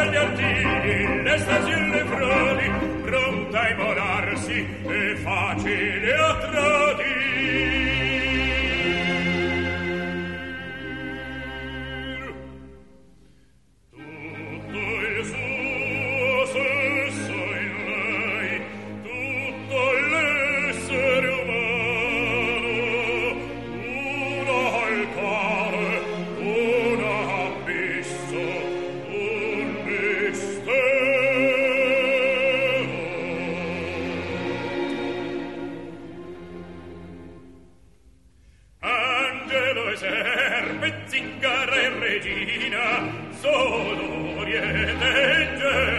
gli artigli, le stasi e le frodi, pronta a immolarsi e facile a tradir. Tutto il suo sesso in lei, tutto l'essere umano, uno al cuore, uno abisso, un mistero. Angelo e serpe, zingara e regina, sono oriente e